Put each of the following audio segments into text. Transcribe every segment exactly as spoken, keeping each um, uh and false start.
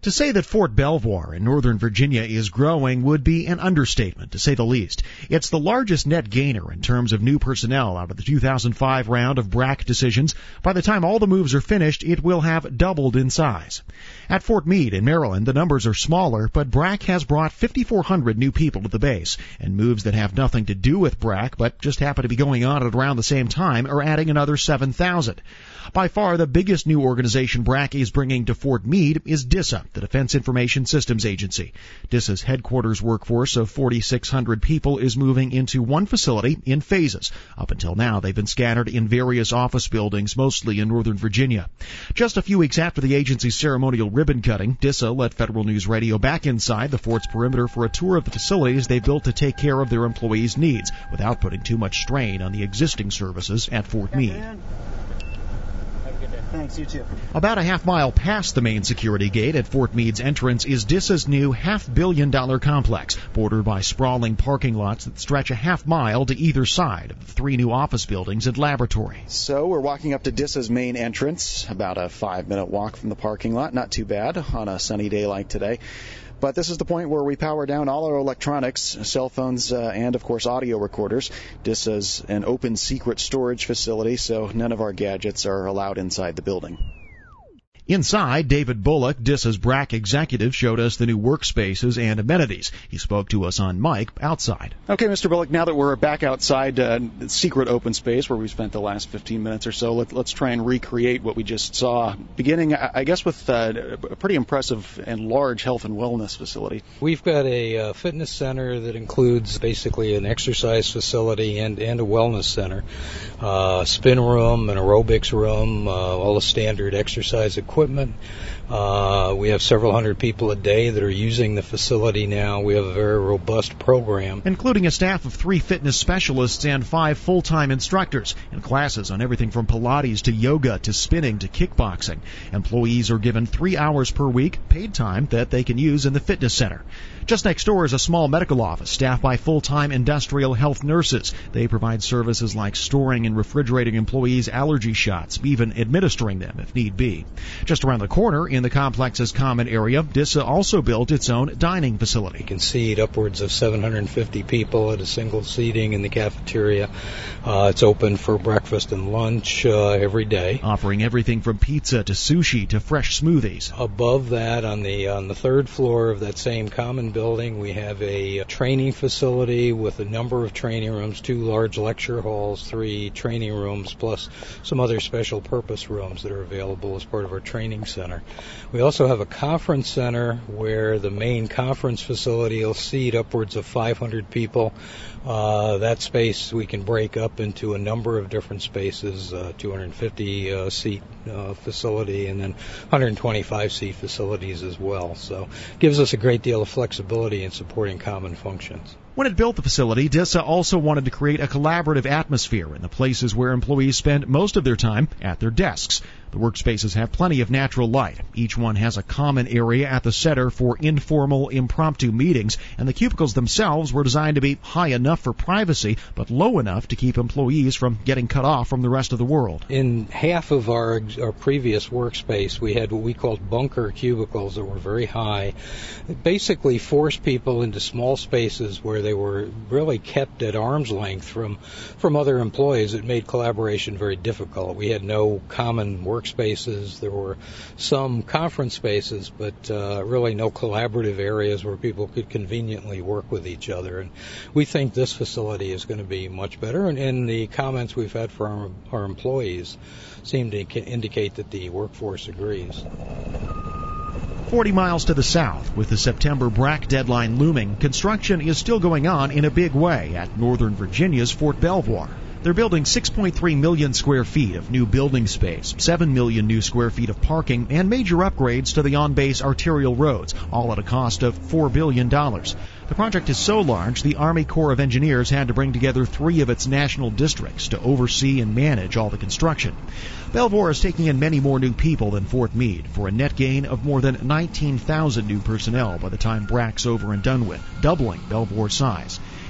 To say that Fort Belvoir in Northern Virginia is growing would be an understatement, to say the least. It's the largest net gainer in terms of new personnel out of the two thousand five round of B R A C decisions. By the time all the moves are finished, it will have doubled in size. At Fort Meade in Maryland, the numbers are smaller, but B R A C has brought fifty-four hundred new people to the base, and moves that have nothing to do with B R A C but just happen to be going on at around the same time are adding another seven thousand. By far, the biggest new organization B R A C is bringing to Fort Meade is DISA, the Defense Information Systems Agency. DISA's headquarters workforce of forty-six hundred people is moving into one facility in phases. Up until now, they've been scattered in various office buildings, mostly in Northern Virginia. Just a few weeks after the agency's ceremonial ribbon cutting, DISA let Federal News Radio back inside the fort's perimeter for a tour of the facilities they've built to take care of their employees' needs, without putting too much strain on the existing services at Fort Meade. Thanks, you too. About a half mile past the main security gate at Fort Meade's entrance is DISA's new half-billion dollar complex, bordered by sprawling parking lots that stretch a half mile to either side of the three new office buildings and laboratory. So we're walking up to DISA's main entrance, about a five-minute walk from the parking lot. Not too bad on a sunny day like today. But this is the point where we power down all our electronics, cell phones, uh, and, of course, audio recorders. DISA's an open secret storage facility, so none of our gadgets are allowed inside the building. Inside, David Bullock, DISA's B R A C executive, showed us the new workspaces and amenities. He spoke to us on mic outside. Okay, Mister Bullock, now that we're back outside uh, the secret open space where we spent the last fifteen minutes or so, let, let's try and recreate what we just saw, beginning, I guess, with uh, a pretty impressive and large health and wellness facility. We've got a uh, fitness center that includes basically an exercise facility and, and a wellness center, uh, spin room, an aerobics room, uh, all the standard exercise equipment. equipment. Uh, we have several hundred people a day that are using the facility now. We have a very robust program, including a staff of three fitness specialists and five full-time instructors, and classes on everything from Pilates to yoga to spinning to kickboxing. Employees are given three hours per week, paid time, that they can use in the fitness center. Just next door is a small medical office staffed by full-time industrial health nurses. They provide services like storing and refrigerating employees' allergy shots, even administering them if need be. Just around the corner, in the complex's common area, DISA also built its own dining facility. You can seat upwards of seven hundred fifty people at a single seating in the cafeteria. Uh, it's open for breakfast and lunch uh, every day, offering everything from pizza to sushi to fresh smoothies. Above that, on the on the third floor of that same common building, we have a training facility with a number of training rooms, two large lecture halls, three training rooms, plus some other special purpose rooms that are available as part of our training center. We also have a conference center where the main conference facility will seat upwards of five hundred people. Uh, that space we can break up into a number of different spaces, uh, two hundred fifty uh, seat uh, facility and then one hundred twenty-five seat facilities as well. So it gives us a great deal of flexibility in supporting common functions. When it built the facility, DISA also wanted to create a collaborative atmosphere in the places where employees spend most of their time at their desks. The workspaces have plenty of natural light. Each one has a common area at the center for informal, impromptu meetings, and the cubicles themselves were designed to be high enough for privacy, but low enough to keep employees from getting cut off from the rest of the world. In half of our, our previous workspace, we had what we called bunker cubicles that were very high. It basically forced people into small spaces where they were really kept at arm's length from, from other employees. It made collaboration very difficult. We had no common work spaces. There were some conference spaces, but uh, really no collaborative areas where people could conveniently work with each other. And we think this facility is going to be much better. And, and the comments we've had from our, our employees seem to indicate that the workforce agrees. Forty miles to the south, with the September B R A C deadline looming, construction is still going on in a big way at Northern Virginia's Fort Belvoir. They're building six point three million square feet of new building space, seven million new square feet of parking, and major upgrades to the on-base arterial roads, all at a cost of four billion dollars. The project is so large, the Army Corps of Engineers had to bring together three of its national districts to oversee and manage all the construction. Belvoir is taking in many more new people than Fort Meade, for a net gain of more than nineteen thousand new personnel by the time B R A C's over and done with, doubling Belvoir's size.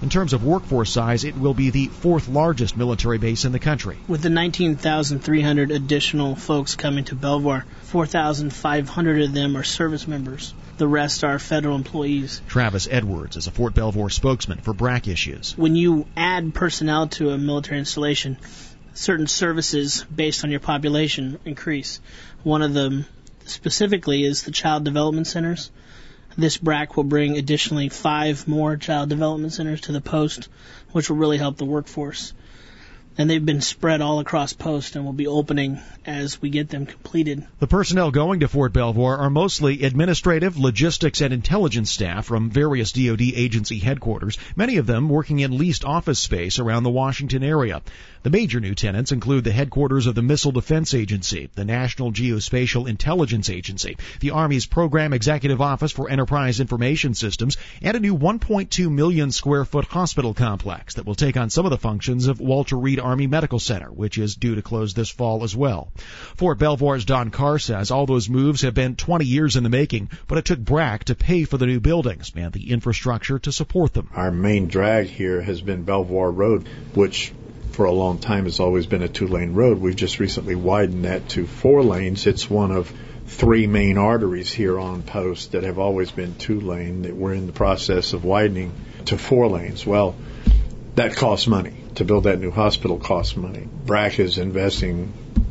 In terms of workforce size, it will be the fourth largest military base in the country. With the nineteen thousand three hundred additional folks coming to Belvoir, four thousand five hundred of them are service members. The rest are federal employees. Travis Edwards is a Fort Belvoir spokesman for B R A C issues. When you add personnel to a military installation, certain services based on your population increase. One of them specifically is the child development centers. This B R A C will bring additionally five more child development centers to the post, which will really help the workforce. And they've been spread all across post and will be opening as we get them completed. The personnel going to Fort Belvoir are mostly administrative, logistics, and intelligence staff from various D O D agency headquarters, many of them working in leased office space around the Washington area. The major new tenants include the headquarters of the Missile Defense Agency, the National Geospatial Intelligence Agency, the Army's Program Executive Office for Enterprise Information Systems, and a new one point two million square foot hospital complex that will take on some of the functions of Walter Reed Army Medical Center, which is due to close this fall as well. Fort Belvoir's Don Carr says all those moves have been twenty years in the making, but it took B R A C to pay for the new buildings and the infrastructure to support them. Our main drag here has been Belvoir Road, which for a long time has always been a two-lane road. We've just recently widened that to four lanes. It's one of three main arteries here on post that have always been two-lane that we're in the process of widening to four lanes. Well, that costs money. To build that new hospital costs money. B R A C is investing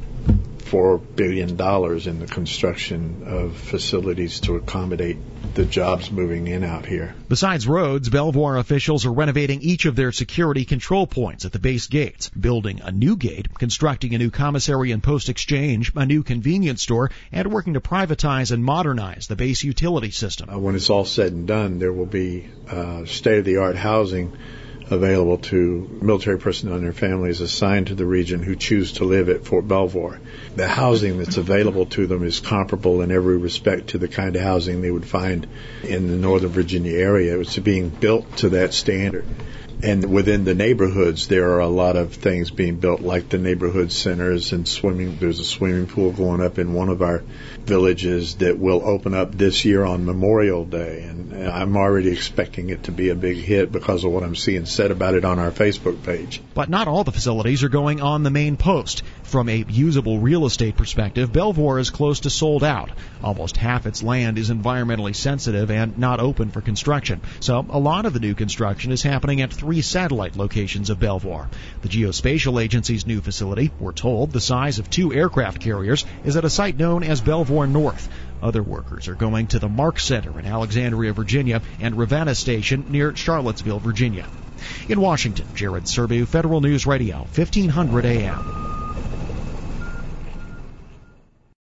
four billion dollars in the construction of facilities to accommodate the jobs moving in out here. Besides roads, Belvoir officials are renovating each of their security control points at the base gates, building a new gate, constructing a new commissary and post exchange, a new convenience store, and working to privatize and modernize the base utility system. Uh, when it's all said and done, there will be uh, state-of-the-art housing available to military personnel and their families assigned to the region who choose to live at Fort Belvoir. The housing that's available to them is comparable in every respect to the kind of housing they would find in the Northern Virginia area. It's being built to that standard. And within the neighborhoods, there are a lot of things being built, like the neighborhood centers and swimming. There's a swimming pool going up in one of our villages that will open up this year on Memorial Day. And I'm already expecting it to be a big hit because of what I'm seeing said about it on our Facebook page. But not all the facilities are going on the main post. From a usable real estate perspective, Belvoir is close to sold out. Almost half its land is environmentally sensitive and not open for construction. So a lot of the new construction is happening at three satellite locations of Belvoir. The Geospatial Agency's new facility, we're told, the size of two aircraft carriers, is at a site known as Belvoir North. Other workers are going to the Mark Center in Alexandria, Virginia, and Ravenna Station near Charlottesville, Virginia. In Washington, Jared Serbu, Federal News Radio, fifteen hundred A M.